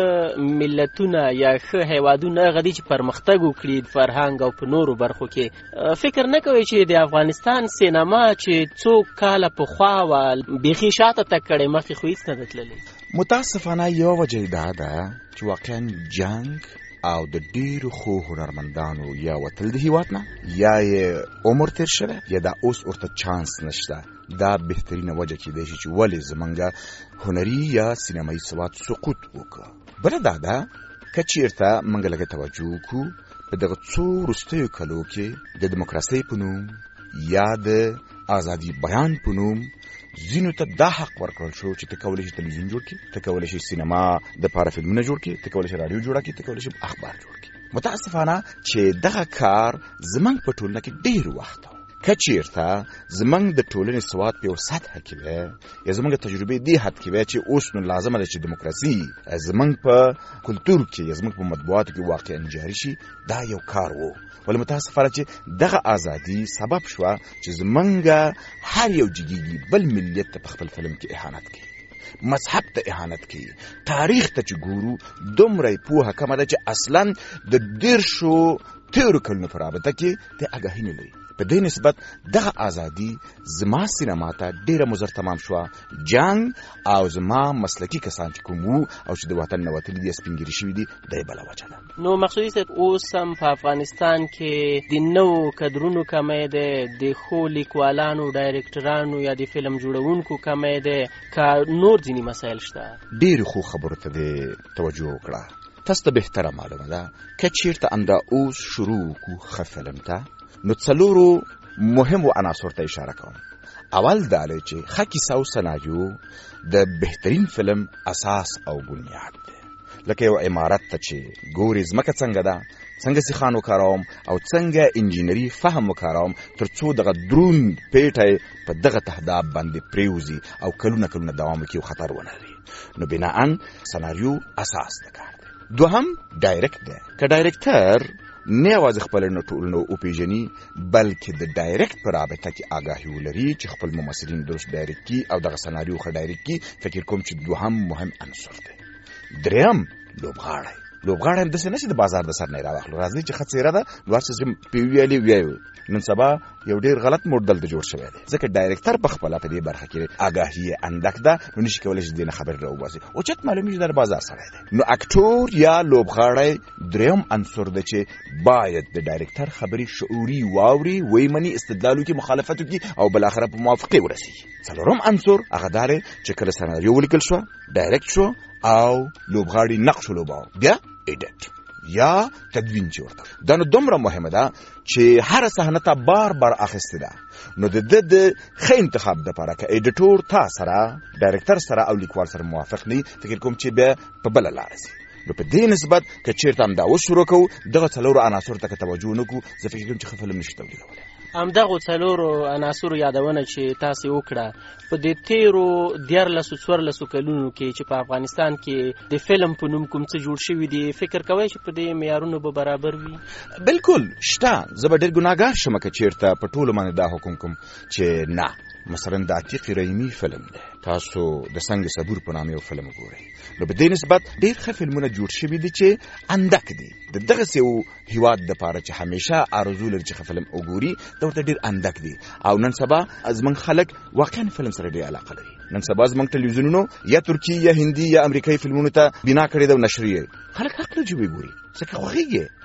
[SPEAKER 7] ملتونه یا ښه هیوادونه هغه دي چې پرمختګ وکړي د فرهنګ او په نورو برخو کې فکر نه کوي چې د افغانستان سینما چې څو کاله پخوا وه بیخي شاته تګ کړی مخکې خو هېڅ نه ده تللی.
[SPEAKER 8] متاسفانه یوه وجه دا ده چې واقعا جنګ او د ډیرو خو هنرمندانو یا وتل د هیواد نه یا یې عمر تیر شوی یا دا اوس ورته چانس نشته. دا بهترینه وجه کېدای شي چې ولې زمونږ هنري یا سینمایي سواد سقوط وکړه. بله دا ده که چېرته موږ لږه توجه وکړو په دغه څو وروستیو کلو کې د دیموکراسۍ په نوم یا د ازادي بیان په نوم ځینو ته دا حق ورکړل شو چې ته کولی شي تلویزیون جوړ کړي، ته کولی شي سینما د پاره فلمونه جوړ کړي، ته کولی شي رادیو جوړ کړي، ته کولی شي اخبار جوړ کړي. متاسفانه چې دغه کار زمنګ په ټولنه کې ډیر وخت که چیرته زمنګ د ټولنې سواد په سطح کې وي یا زمنګ تجربه دی حد کې وي چې اوس نو لازم ده چې دیموکراسي زمنګ په کلتور کې یا زمنګ په مطبوعاتو کې واقعا جاری شي. دا یو کار وو ولې متاسفانه چې دغه ازادي سبب شو چې زمنګ هر یو جګیږي بل ملیت په خپل فلم کې اهانت کوي، مذهب ته اهانت کوي، تاریخ ته چې ګورو دومره پوهه کمه ده چې اصلا د دیرشو تیرو کلونو په رابطه کې ته آګاهي نه لري. په دې نسبت دغه ازادي زما سینما ته ډیره مضر تمام شو. جنگ او زما مسلکی کسان چې کوم او چې د وطن نه وتلي دي سپینګری شوي دي دا بله وجه ده.
[SPEAKER 7] نو مقصودي صاحب اوس هم په افغانستان کې د نوو کدرونو کمی ده، د ښو لیکوالانو ډایرکټرانو یا د فلم جوړونکو کمی ده که نور ځینې مسایل شته؟
[SPEAKER 8] ډېرې خو خبرو ته دې توجه وکړه. تاسو ته بهتره معلومه ده که چېرته همدا اوس شروع وکړو ښه فلم ته نو څلورو مهمو عناصرو ته اشاره کوم. اول دا دی چې ښه کیسه او سناریو د بهترین فلم اساس او بنیاد دی. لکه یو عمارت ته چې ګورې ځمکه څنګه ده، څنګه سیخان وکاروم او څنګه انجینري فهم وکاروم تر څو دغه دروند پیټی په دغه تهداب باندې پریوزي او کلونه کلونه دوام وکړي او خطر ونه لري. نو بناءً سناریو اساس د کار دی. دوهم ډایرکټ دی. که ډایرکټر نه یوازې خپل نو ټولنو او پیژني بلکې د ډایرکټ په رابطه کې آګاهي ولري چې خپل ممثلین درست ډایرکټ کړي او دغه سناریو ښه ډایرکټ کړي. فکر کوم چې دوهم مهم عنصر دی. دریم لوبغاړی. لوبغاړی هم داسې نه چې د بازار د سر نه یې راواخلو، راځئ چې ښه څېره ده نو هر څه چې پې وویلې ویایو. نن سبا یو ډېر غلط موډل د جوړ شوی دی ځکه ډایرکټر په خپله په دې برخه کې آګاهي یې اندک ده نو نشي کولی چې دې نه خبرې راوباسي. اوچت معلومېږي چې دا د بازار سړی دی. نو اکټور یا لوبغاړی دریم عنصر دی چې باید د ډایرکټر خبرې شعوري واوري، ویې مني، استدلال وکړي، مخالفت وکړي او بالاخره په موافقې ورسېږي. څلورم عنصر هغه دا دی چې کله سناریو ولیکل شوه، ډایرکټ شو او لوبغاړي نقش ولوباوه، بیا ایډیټ یا تدوین چې ورته. دا نو دومره مهمه ده چې هر صحنه ته بار بار اخیستې ده. نو د ده د ښه انتخاب دپاره که ایډیټور تا سره، ډایرکټر سره او لیکوال سره موافق نه وي فکر کوم چې بیا په بله لاره ځي. نو په دې نسبت که چېرته همدا اوس شروع کوو دغه څلورو عناصرو ته که توجه ونه کړو زه فکر کوم چې ښه فلم نشي تولیدولی.
[SPEAKER 7] همدغو څلورو عناصرو یادونه چې تاسې وکړه په دې تیرو دیارلسو څوارلسو کلونو کې چې په افغانستان کې د فلم په نوم کوم څه جوړ شوي دي فکر کوئ چې په دې معیارونو به برابر وي؟
[SPEAKER 8] بلکل شته. زه به ډېر ګناهګار شم که چېرته په ټولو باندې دا حکم کوم چې نه. مثلا د عتیق رحیمي فلم دی، تاسو د سنگ صبور په نامه یو فلم وګورئ. نو په دې نسبت ډېر ښه فلمونه جوړ شوي دي چې اندک دي. د دغسې یو هیواد دپاره چې همیشه آرزو لري چې ښه فلم وګوري دا ورته ډېر اندک دي. او نن سبا زموږ خلک واقعا فلم سره ډېر علاقه لري. نن سبا زموږ ټلویزیونونو یا ترکي یا هندي یا امریکایي فلمونو ته بنا کړې ده او نشر یې خلک حق لري چې وګوري ځکه خوښېږي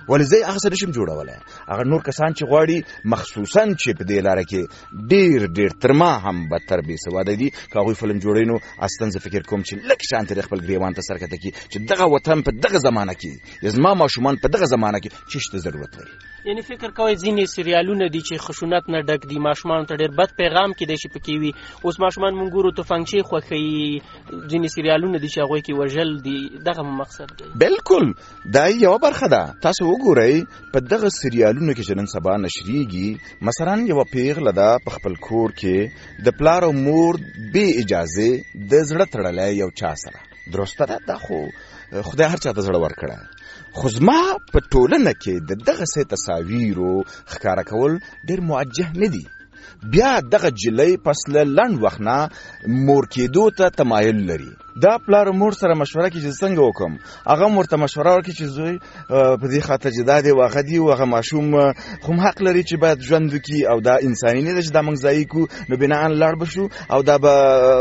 [SPEAKER 8] ولې زه هغه څه نشم جوړولی. هغه نور کسان چې غواړي مخصوصا چې په دې لاره کې ډېر ډېر تر ما هم بدتر بې سواده دي که هغوی فلم جوړوي نو اصلا زه فکر کوم چې لږ شان ترې خپل ګریوان ته سر کښته کړي چې دغه وطن په دغه زمانه کې زما ماشومان په دغه زمانه کې څه شي ته ضرورت لري.
[SPEAKER 7] یعنی فکر کوئ ځینې سریالونه دي چې خشونت نه ډک دي، ماشومانو ته ډېر بد پیغام کیدای شي پکې وي. اوس ماشومان مونږ ګورو توفنګچې خوښوي، ځینې سریالونه دي چې هغوی کې وژل دي، دغه مقصد دی.
[SPEAKER 8] بالکل دا یوه برخه ده. تاسو وګورئ په دغه سریالونو کې چې نن سبا نشریږي، مثلا یوه پیغله ده په خپل کور کې د پلار او مور بې اجازې د زړه تړلی یو چا سره. درسته ده، دا خو خدای هر چا ته زړه ورکړی، خو زما په ټولنه کې د دغه څه تصاویرو ښکاره کول ډېر موجه نه دي. بیا دغه جلۍ پس له لنډ وخت نه مور کېدو ته تمایل لري. دا پلار مور سره مشوره کې چې څنګه وکم، هغه ورته مشوره ورکړي چې زوی په دې خاطر چې دا دی او هغه دی او هغه ماشوم خو حق لري چې باید ژوند وکړي او دا انساني نه ده چې دا موږ ضایع کړو، نو بناء لاړ به شو او دا به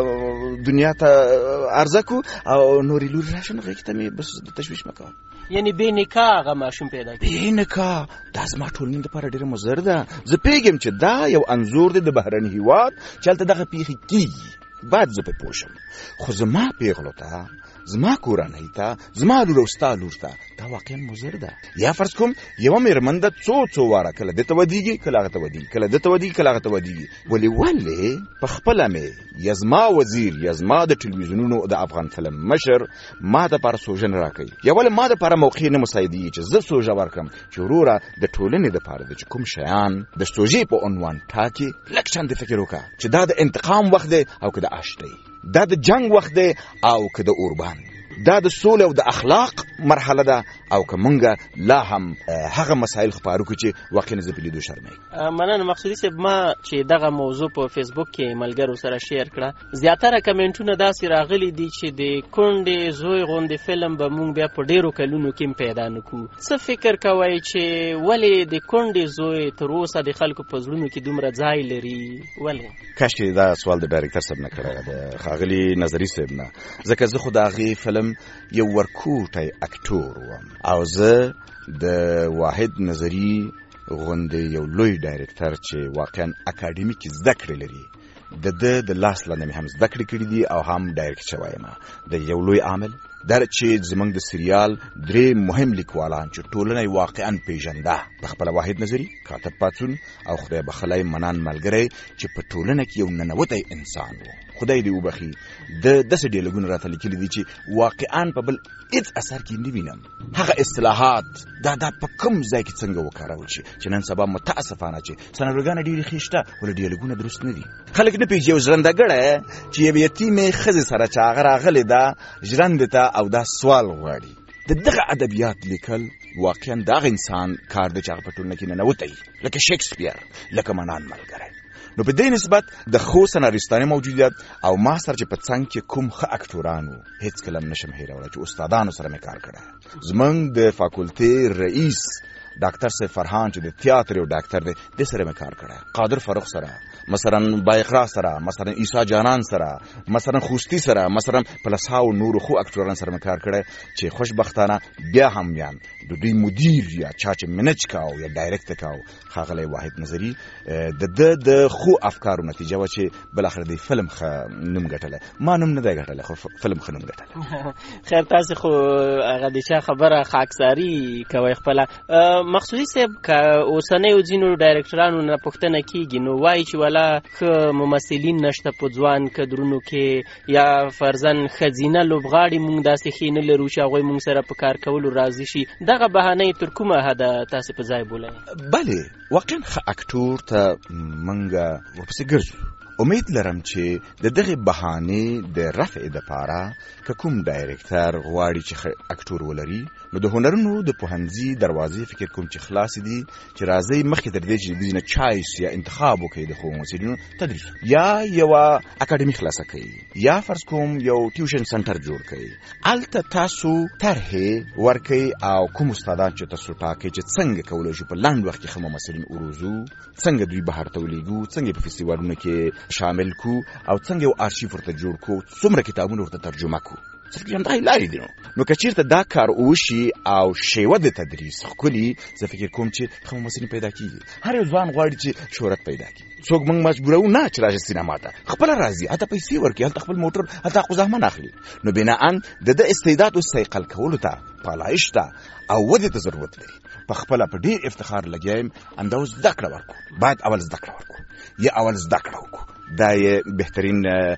[SPEAKER 8] دنیا ته عرضه کړو او نورې لورې راشي. نو هغې ته مې بس تشویش مه کوه.
[SPEAKER 7] یعنی بې نکاح هغه ماشوم پیدا کړي.
[SPEAKER 8] بې نکاح دا زما ټولنې دپاره ډېره مضر ده. زه پوهېږم چې دا یو انځور دی د بهرني هېواد چې هلته دغه پېښې کېږي، باید زه پې پوه شم، خو زما پیغلو ته، زما کورنۍ ته، زما لور او ستا لور ته دا واقعا مضر ده. یا فرض کوم یوه مېرمن ده څو څو واره کله دې ته ودیږي کله هغه ته ودیږي، کله دې ته ودیږي کله هغه ته ودیږي. ولې ولې په خپله مې یا زما وزیر یا زما د ټلویزیونونو د افغان فلم مشر ما دپاره سوژه نه راکوي، یا ولې ما دپاره موقع نه مساعدېږي چې زه سوژه ورکړم چې وروره د ټولنې دپاره ده چې کوم شیان د سوژې په عنوان ټاکي. لږ شان دې فکر وکړه چې دا د انتقام وخت دی او که د عشق دی، دا د جنگ وخت دی او که د اوربان، دا د سولې او د اخلاق مرحله ده او که مونږ لا هم هغه مسایل خپاره کړو چې واقعا زه په لیدو شرمېږم.
[SPEAKER 7] مننه مقصودي صاحب. ما چې دغه موضوع په فیسبوک کې ملګرو سره شیر کړه، زیاتره کمنټونه داسې راغلي دي چې د کونډې زوی غوندې فلم به مونږ بیا په ډېرو کلونو کې هم پیدا نه کړو. څه فکر کوئ چې ولې د کونډې زوی تر اوسه د خلکو په زړونو کې دومره ځای لري؟ ولې؟
[SPEAKER 8] کاش چې دا سوال د ډایرکټر صاحب نه کړی، د ښاغلي نظري صاحب نه، ځکه زه خو د هغې فلم یو ورکوټی اکټور وم او زه د واحد نظري غوندې یو لوی ډایرکټر چې واقعا اکاډمیکي زده کړې لري، د ده د لاس لاندې مې هم زده کړې کړي دي او هم ډایرکټ شوی یم. د یو لوی عامل دا چې زمونږ د سریال درې مهم لیکوالان چې ټولنه یې واقعا پیژنده، په خپله واحد نظري، کاتب پاڅون او خدای بخلی منان ملګری چې په ټولنه کې یو ننوتی انسان و، خدای دې وبخي. د داسې ډیالوګونه راته لیکلي دي چې واقعا په بل هېڅ اثر کې نه وینم. هغه اصطلاحات دا دا په کوم ځای کې څنګه وکارول شي چې نن سبا متاسفانه چې سناریوګانې ډېرې ښې شته ولې ډیالوګونه درست نه دي. خلک نه پوهېږي یو ژرندهګړی چې یوې یتیمې ښځې سره چې هغه راغلې ده ژرندې ته او دا سوال غواړي، د دغه ادبیات لیکل واقعا د هغه انسان کار دی چې هغه په ټولنه کې ننوتی، لکه شیکسپیر، لکه منان ملګری. نو په دې نسبت د ښو سناریستانو موجودیت او ما سره چې په څنګ کې کوم ښه اکټوران وو هېڅکله هم نشم هېرولی چې استادانو سره مې کار کړی. زمونږ د فاکولټې رئیس ډاکټر صاحب فرحان چې د تیاتر یو ډاکټر دی، د سره مې کار کړی، قادر فاروق سره، مثلا بایقرا سره، مثلا عیسی جانان سره، مثلا خوستی سره، مثلا پلساو نورو خو اکټوران سره مې کار کړی چې خوشبختانه بیا هم یان د دوی مدیر یا چا چې منج کاو یا ډایرکټ کاو ښاغلی واحد نظري، د ده د خو افکارو نتیجه وه چې بلاخره دی فلم ښه نوم ګټلی. ما نوم نه دی ګټلی خو فلم ښه نوم ګټلی.
[SPEAKER 7] خیر تاسې خو هغه د چا خبره خاکساري کوئ خپله. مقصودي صاحب که اوسنیو ځینو ډایرکټرانو نه پوښتنه کېږي نو وایي چې والا ښه ممثلین نشته په ځوان کدرونو کې، یا فرضاً ښځینه لوبغاړي مونږ داسې ښې نه لرو چې هغوی مونږ سره په کار کولو راضي شي. دغه بهانه تر کومه حده تاسې په ځای بولئ؟
[SPEAKER 8] بلې واقعا ښه اکټور ته مونږ ورپسې ګرځو. امید لرم چې د دغه بهانې د رفع دپاره که کوم ډایرکټر غواړي چې ښه اکټور ولري نو د هنرونو د پوهنځي دروازې فکر کوم چې خلاصې دي چې راځئ مخکې تر دې چې د دې نه چایس یا انتخاب وکړئ د ښو ممثلینو تدریس، یا یوه اکاډمي خلاصه کوئ، یا فرض کوم یو ټیوشن سنټر جوړ کړئ. هلته تاسو طرحې ورکئ او کوم استادان چې تاسو ټاکئ چې څنګه کولی شو په لنډ وخت کې ښه ممثلین وروزو، څنګه دوی بهر ته ولیږو، څنګه په فستیوالونو کې شامل کو او څنګه یو آرشیف ورته جوړ کو، څومره کتابونه ورته ترجمه کو، زه فکر کوم دا لارې دي. نو که چېرته دا کار وشي او شیوه د تدریس ښکلي، زه فکر کوم چې ښه ممثلین پیدا کېږي. هر یو ځوان غواړي چې شهرت پیدا کړي. څوک موږ مجبورو نه چې راشي سینما ته، خپله راځي، هلته پیسې ورکړي، هلته خپل موټر، هلته خو زحمت اخلي. نو بناءً د ده استعداد اوس صیقل کولو ته، پالایش ته او ودې ته ضرورت لري. په خپله په ډېر افتخار لګیا یم همدا اوس زده کړه ورکړو. باید اول زده کړه ورکړو یا اول زده کړه وکړو. دا یې بهترین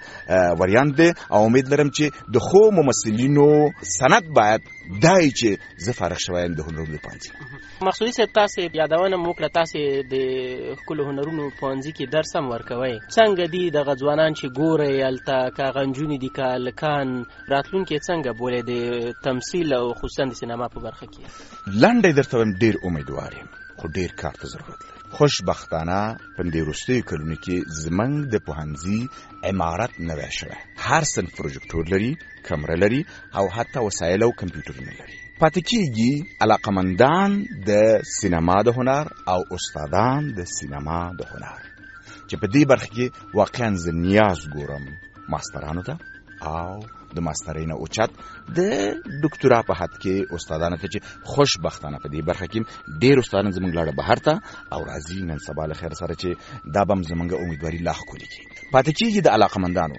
[SPEAKER 8] وریانت دی او امید لرم چې د ښو ممثلینو سند باید دای چې زه فارغ شوی یم د هنرونو پوهنځي.
[SPEAKER 7] مقصودي صاحب، تاسې یادونه مو کړه تاسې د ښکلو هنرونو پوهنځي کې درس هم ورکوئ. څنګه دي دغه ځوانان چې ګورئ هلته، که هغه نجونې دي که هلکان، راتلونکی څنګه بولئ د تمثیل او خصوصا د سینما په برخه کې؟
[SPEAKER 8] لنډی درته وایم ډېر امیدوار یم، خو ډېر کار ته ضرورت لري. خوشبختانه په دې وروستیو کلونو کې زموږ د پوهنځي عمارت نوی شوی. هر صنف پروجیکټور لري، کمره لري او حتی وسایل او کمپیوټرونه لري. پاتې کېږي علاقمندان د سینما د هنر او استادان د سینما د هنر چې په دې برخه کې واقعا زه نیاز ګورم ماسترانو ته او د ماسترۍ نه اوچت د ډاکټرا په حد کې استادانو ته چې خوشبختانه په دې برخه کې ډېر استادان زموږ لاړه بهر ته او راځي نن سبا له خیر سره چې دا به هم زموږ امیدواري لا ښکلې کړي. پاتې کېږي د علاقمندانو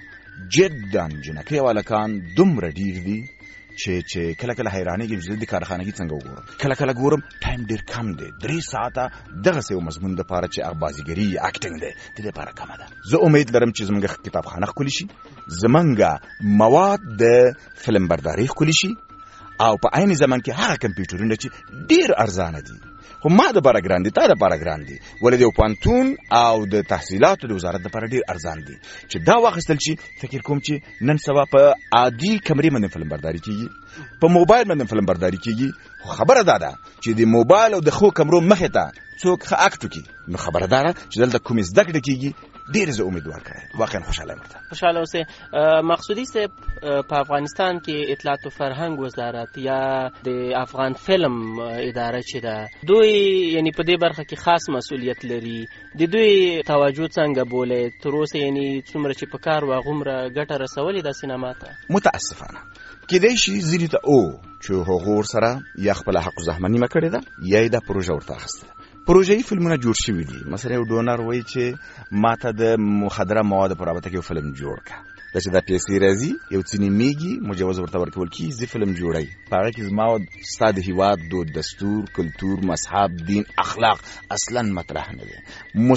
[SPEAKER 8] جدا جنکۍ او هلکان دومره ډېر دي چې چې کله کله حیرانېږم چې د کارخانګي څنګه وګورم. کله کله ګورم ټایم ډېر کم دی، درې ساعته دغسې یو مضمون دپاره چې هغه بازیګري اکټینګ دی د دې لپاره کمه ده. زه امید لرم چې زموږ کتابخانه ښکلې شي، زموږ مواد د فلم بردارۍ ښکلې شي او په عین زمان کې هغه کمپیوټرونه چې ډېر ارزانه دي، خو ما دپاره ګران دي، تا دپاره ګران دي، ولې د یو پوهنتون او د تحصیلاتو د وزارت دپاره ډېر ارزان دي چې دا واخیستل شي. فکر کوم چې نن سبا په عادي کمرې باندې فلم برداري کېږي، په موبایل باندې فلم برداري کېږي. خو خبره دا ده چې د موبایل او د ښو کمرو مخې ته څوک ښه اکټ وکړي، نو خبره دا ده چې دلته کومې زده کړې کېږي. ډېر زه امیدوار کړی، واقعا خوشحاله یم ورته.
[SPEAKER 7] خوشحاله اوسئ. مقصودي صاحب، په افغانستان کې اطلاعات او فرهنګ وزارت یا د افغان فلم اداره چې ده، دوی یعنی په دې برخه کې خاص مسؤلیت لري. د دوی توجه څنګه بولئ؟ تر اوسه یعنی څومره چې په کار و هغومره ګټه رسولې ده سینما ته؟
[SPEAKER 8] متاسفانه کېدای شي ځینې ته او چې هغو ورسره یا خپله حق زحمه نیمه کړې ده یا یې دا پروژه ورته اخیستې. پروژه‌ای فلمونه جوړ شوي دي. مثلا یو ډونر وایي چې ما ته د مخدره موادو په رابطه کې یو فلم جوړ کړه. دا چې دا پیسې راځي یو څه نیمېږي، مجوز ورته ورکول کېږي، زه فلم جوړوي. په هغه کې زما ستا د هېواد دود، دستور، کلتور، مذهب، دین، اخلاق اصلا مطرح نه دی.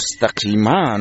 [SPEAKER 8] مستقیما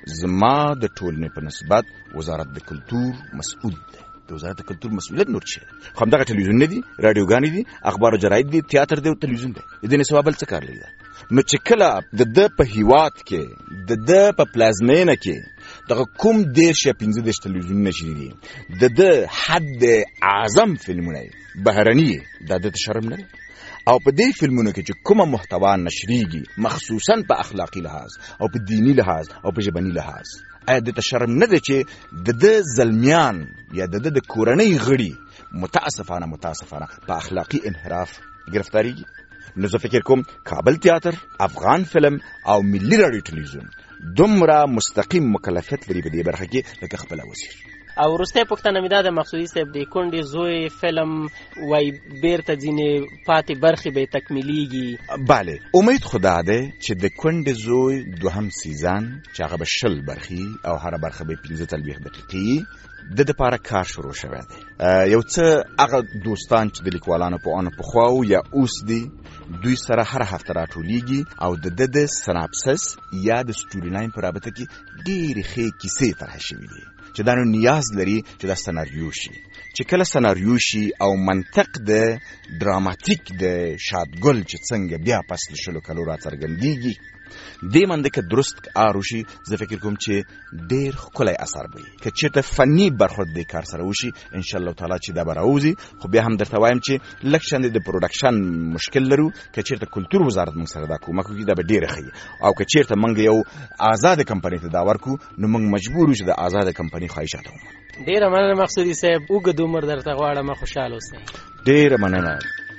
[SPEAKER 8] زما د ټولنې په نسبت وزارت د کلتور مسؤول دی. د وزارت د کلتور مسؤلیت نور څه دی؟ خو همدغه ټلویزیونونه دي، راډیوګانې دي، اخبار او جراید دي، تیاتر دی او تلویزیون دی. د دې نه سوا بل څه کار لري؟ نو چې کله د ده په هیواد کې د ده په پلازمینه کې دغه کوم دېرش یا پنځه دېرش تلویزیونونه چې دي د ده حد اعظم فلمونه بهرني، دا ده ته شرم نه دی؟ او په دې فلمونو کې چې کومه محتوا نشریږي مخصوصا په اخلاقي لحاظ او په دینی لحاظ او په ژبني لحاظ، آیا د ته شرم نه دی چې د ده زلمیان یا د ده د کورنۍ غړي متاسفانه متاسفانه په اخلاقي انحراف گرفتاریږي؟ نو زه فکر کوم کابل تیاتر، افغان فلم او ملي راډیو ټلویزیون دومره مستقیم مکلفیت لري په دې برخه کې لکه خپله وزیر.
[SPEAKER 7] او وروستۍ پوښتنه مې دا د مقصودي صاحب، د کونډې زوی فلم وایي بیرته ځینې پاتې برخې به یې تکمیلیږي.
[SPEAKER 8] بله، امید خدا دی چې د کونډې زوی دوهم سیزن چې هغه به شل برخې او هره برخه به پنځه څلوېښت دقیقې د دپاره کار شروع شوی دی. یو څه هغه دوستان چې د لیکوالانو په آنو پخوا و یا اوس دي، دوی سره هر هفته راټولیږي او د ده د سناپسس یا د سټوري لاین په رابطه کې ډېرې ښې کیسې طرحه شوي دي چې دا نو نیاز لري چې دا سناریو شي. چې کله سناریو شي او منطق د ډراماتیک د شادګل چې څنګه بیا پس له شلو کلو راڅرګندېږي دې منده که درست کار وشي، زه فکر کوم چې ډېر ښکلی اثر به وي. که چېرته فني برخورد دې کار سره وشي انشاءالله تعالی چې دا به راوځي. خو بیا هم درته وایم چې لږ شاندې د پروډکشن مشکل لرو. که چېرته کلتور وزارت موږ سره دا کومک وکړي دا به ډېره ښه وي. او که چېرته موږ یو آزاده کمپنۍ ته دا ورکړو نو موږ مجبور یو چې د آزاده کمپنۍ خواهشات ومنو.
[SPEAKER 7] ډېره مننه مقصودي صاحب، اوږد عمر درته غواړم، خوشحاله اوسئ.
[SPEAKER 8] ډېره مننه.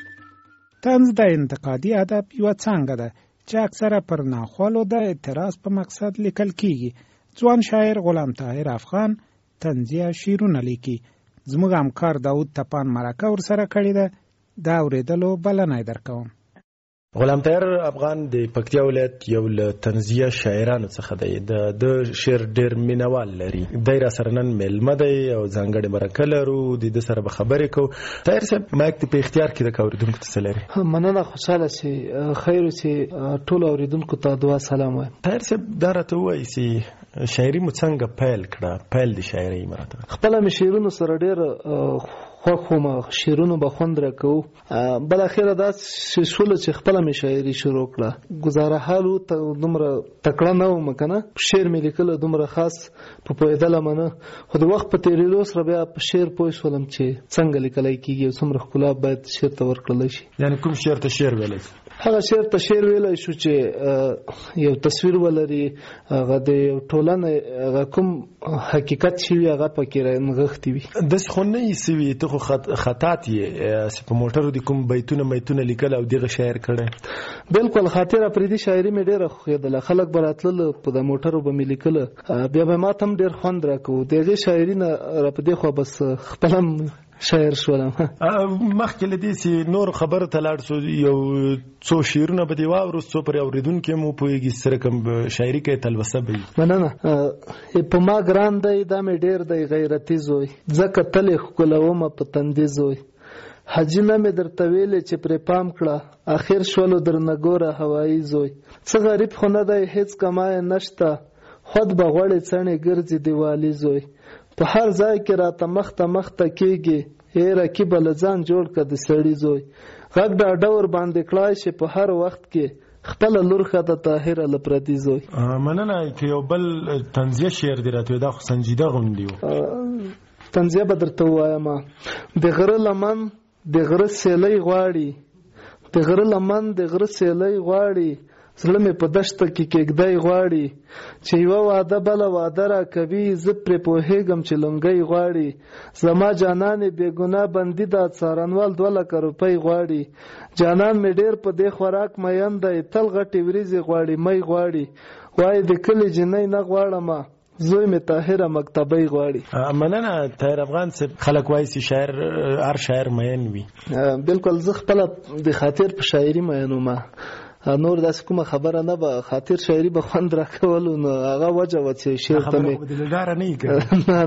[SPEAKER 2] طنز د انتقادي ادب یوه څانګه ده چې اکثره پر ناخوالو د اعتراض په مقصد لیکل کیږي. ځوان شاعر غلام طاهر افغان طنزیه شعرونه لیکي. زموږ همکار داود تپان مرکه ورسره کړې ده. دا اورېدلو بلنه یې درکوم.
[SPEAKER 9] غلام طاهر افغان د پکتیا ولایت یو له طنزیه شاعرانو څخه دی. د د شعر ډېر مینوال لري. دی را سره نن میلمه دی او ځانګړې مرکه لرو. د ده سره به خبرې کوو. طاهر صاحب مایک دې په اختیار کې د اورېدونکو ته څه لري؟
[SPEAKER 10] مننه، خوشحاله سي خیر سي ټولو اورېدونکو ته دعا سلام وایم.
[SPEAKER 9] طاهر صاحب دا راته ووایي چې شاعري مو څنګه پیل کړه؟ پیل د شاعري مراته
[SPEAKER 10] خپله مې شعرونو سره ډېر خوښ وم، شعرونو به خوند راکوو. بالاخره داسې شوله چې خپله مې شاعري شروع کړه. ګزاره حال و دومره تکړه نه وم که نه، شعر مې لیکله دومره خاص په پوهېدلم نه، خو د وخت په تېرېدو سره بیا په شعر پوه شولم چې څنګه لیکلی کېږي او څومره ښکلا باید شعر ته ورکړلی شي.
[SPEAKER 9] یعنې کوم شعر ته شعر ویلی شي؟
[SPEAKER 10] هغه شعر ته شعر ویلی شو چې یو تصویر ولري، هغه د یو ټولنې هغه کوم حقیقت چې وي هغه پکې رانغښتي وي.
[SPEAKER 9] داسې خو نه یې سوي ته خو خطات یې چې په موټرو د کوم بیتونه میتونه لیکل او دغه شاعر کړی؟
[SPEAKER 10] بالکل خاطر افریدي شاعري مې ډېره خوښېدله. خلک به راتلل په د موټرو به مې لیکله، بیا به ما ته هم ډېر خوند راکوو. د هغې شاعري نه را په دې خوا بس خپله هم شاعر شولم.
[SPEAKER 9] مخکې له دې چې نور خبرو ته لاړ شو، یو څو شعرونه به دې واورو څو پر اورېدونکي هم وپوهېږي سره کوم شاعري کوي تلوسه به وي.
[SPEAKER 10] مننه. په ما ګران دی دا مې ډېر دی غیرتي زوی، ځکه تل یې ښکلومه په تندي زوی. حاجي نه مې درته ویلې چې پرې پام کړه، اخر شولو درنه ګوره هوایي زوی. څه غریب خو نه دی هېڅ کمایه نشته، خود به غوړې څڼې ګرځي دیوالي زوی. په هر ځای کې راته مخته مخته کېږي، ای رقیبه له ځان جوړ کړه د سړي زوی. غږ ډاډه ور باندې کړای شي په هر وخت کې، خپله لور ښه د طاهره له پردي زوی.
[SPEAKER 9] مننه. که یو بل طنزیه شعر دې راته دا خو سنجیده غوندې و.
[SPEAKER 10] طنزیه به درته ووایم. د غره لمن د غره سیلی غواړي، د غره لمن د غره سیلی غواړي، زړه مې په دشته کې کېږدی غواړي، چې یوه واده بله واده را کوي، زه پرې پوهېږم چې لنګۍ غواړي. زما جانانې بې ګناه بندي ده، څارنوال دوه لکه روپۍ غواړي. جانان مې ډېر په دې خوراک مین دی، تل غټې وریځې غواړي مۍ غواړي. وایي د کلي جنۍ نه غواړمه، زوی مې طاهره مکتبۍ غواړي.
[SPEAKER 9] مننه طاهر افغان صاحب. خلک وایي چې شاعر هر شاعر مین وي.
[SPEAKER 10] بالکل زه خپله د خاطر په شاعري مین وم، نور داسې کومه خبره نه به. خاطر شاعري به خوند راکولو، نو هغه وجه وه چې شعر ته مې نه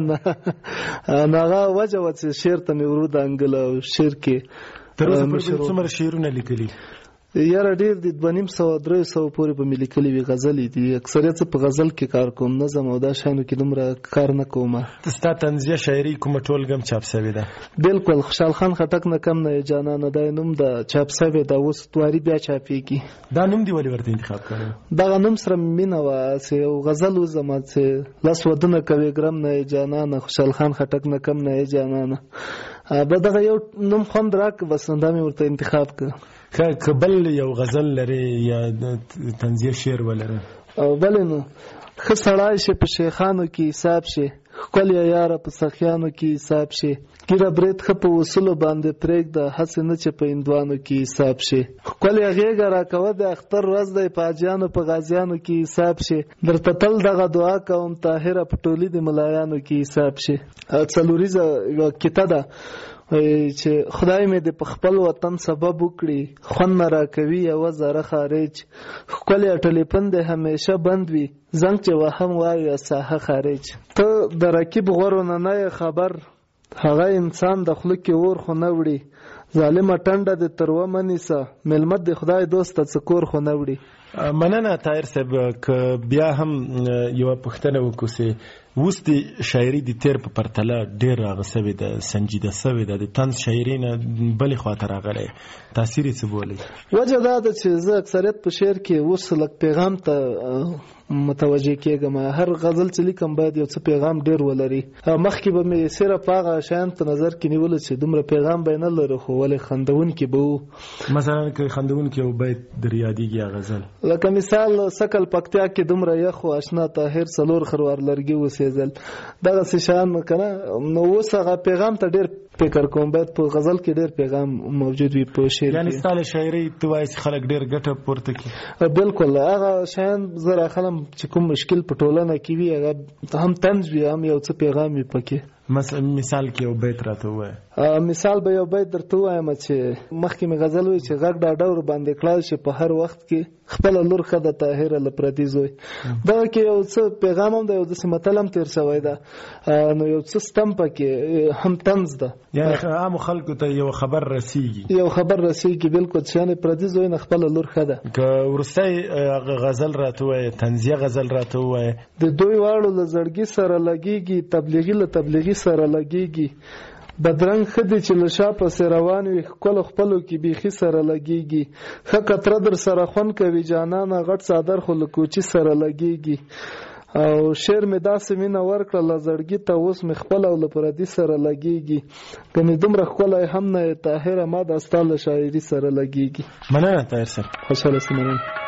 [SPEAKER 10] نه نو هغه وجه وه چې شعر ته مې ورودانګله او شعر کې
[SPEAKER 9] تر اوسه پورې څومره شعرونه لیکلي؟
[SPEAKER 10] یاره ډېر دي، دوه نیم سوه درې سوه پورې به مې لیکلي وي. غزلې دي، اکثریت په غزل کې کار کوم، نظم او دا شیانو کې دومره کار نه کوم.
[SPEAKER 9] ستا طنزیه شاعري کومه ټولګه هم چاپ سوې ده؟
[SPEAKER 10] بالکل خوشحال خان خټک نه کم نه جانانه، دا نوم د چاپ سوې ده، اوس تواري بیا چاپېږي.
[SPEAKER 9] دا نوم دې ولې ورته انتخاب کړی؟
[SPEAKER 10] دغه نوم سره مینه وه چې یو غزل وزما چې لس ودونه کوې ګرم نه جانانه، خوشحال خان خټک نه کم نه جانانه. به دغه یو نوم خوند راک، بس دا مې ورته انتخاب کړ.
[SPEAKER 9] که بل یو غزل لري یا طنزیه شعر ولري؟
[SPEAKER 10] بلې نو ښه سړی شي په شیخانو کې حساب شي، ښکلې یاره په سخیانو کې حساب شي، ګیره برید ښه په وصولو باندې پرېږده، هسې نه چې په هندوانو کې حساب شي. ښکلې غېږه راکوه د اختر ورځ دی، په حاجیانو په غازیانو کې حساب شي، درته تل دغه دعا کوم طاهره په ټولي د ملایانو کې حساب شي. څلوریزه یوه کیته ده چې خدای مې د په خپل وطن سبب وکړي، خوند نه راکوي یوه ذره خارج، ښکلې ټلیفون دې همیشه بند وي، زنګ چې وهم وایي ساحه خارج. ته د رقیب غورو نه نه یې خبر، هغه انسان د خوله کې اور خو نه وړي، ظالمه ټنډه دې تر ومه نیسه، مېلمه د خدای دوسته څه کور خو نه وړي.
[SPEAKER 9] مننه طاهر صاحب. که بیا هم یوه پوښتنه وکړو چې اوس د شاعري د تیر په پرتله ډېر راغه سوې ده، سنجیده سوې ده، د طنز شاعري نه بلې خواته راغلی، تاثیر یې څه بولئ؟
[SPEAKER 10] وجه دا ده چې زه اکثریت په شعر کې اوس لږ پیغام ته متوجه کېږم. هر غزل چې لیکم باید یو څه پیغام ډېر ولري. مخکې به مې صرف هغه شیان په نظر کې نیوله چې دومره پیغام به یې نه لري، خو ولې خندونکي به وو.
[SPEAKER 9] مثلا که خندونکي یو بیت در یادېږي هغه غزل؟
[SPEAKER 10] لکه مثال سکل پکتیا کې دومره یخ و اشنا طاهر څلور خروار لرګي وسېځل، دغسې شیان که نه. نو اوس هغه پیغام ته ډېر فکر کوم، باید په غزل کې ډېر پیغام موجود وي په شعر کې.
[SPEAKER 9] یعنې ستا له شاعرۍ ته وایي چې خلک ډېر ګټه پورته کړي؟
[SPEAKER 10] بالکل هغه شیان زه راخلم چې کوم مشکل په ټولنه کې وي، هغه هم طنز وي هم یو څه پیغام وي پکې.
[SPEAKER 9] مثال کې یو بیت راته ووایه.
[SPEAKER 10] مثال به یو بیت درته ووایم چې مخکې مې غزل وایي چې غږ ډاډه ور باندې کړه چې په هر وخت کې خپله لور ښه ده طاهره له پردي زوی. دغه کې یو څه پیغام هم ده، یو داسې متل هم تېر شوی ده، نو یو څه ستم پکې هم طنز ده،
[SPEAKER 9] یعنې عامو خلکو ته یو خبر رسیږي
[SPEAKER 10] یو خبر رسیږي بالکل چې یعنې پردي زوی نه خپله لور ښه ده.
[SPEAKER 9] که وروستی هغه غزل راته ووایه، طنزیه غزل راته ووایه.
[SPEAKER 10] د دوی واړو له زړګي سره لګېږي، تبلیغي له تبلیغي سره لګېږي، بدرنګ ښه دی چې له شا پسې روان وي، ښکلو خپلو کې بیخي سره لګېږي، ښه قطره در سره خوند کوي جانانه، غټ څادر خو له کوچي سره لګېږي. او شعر مې داسې مینه ورکړه له زړګي ته، اوس مې خپل او له پردي سره لګېږي، ګنې دومره ښکلی هم نه یې طاهره، ما دا ستا له شاعري سره لګېږي.
[SPEAKER 9] مننه طاهر صاحب.
[SPEAKER 10] خوشحاله اوسې. مننه.